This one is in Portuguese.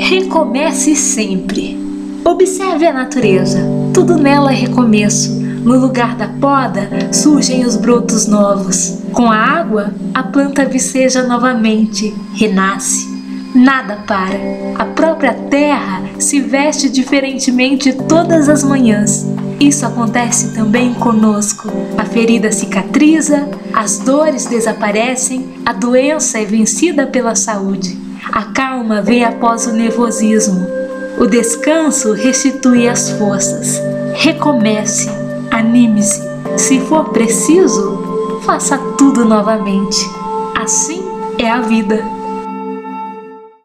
Recomece sempre. Observe a natureza, tudo nela é recomeço. No lugar da poda surgem os brotos novos. Com a água, a planta viceja novamente, renasce. Nada para. A própria terra se veste diferentemente todas as manhãs. Isso acontece também conosco. A ferida cicatriza, as dores desaparecem, a doença é vencida pela saúde. A calma vem após o nervosismo. O descanso restitui as forças. Recomece, anime-se. Se for preciso, faça tudo novamente. Assim é a vida.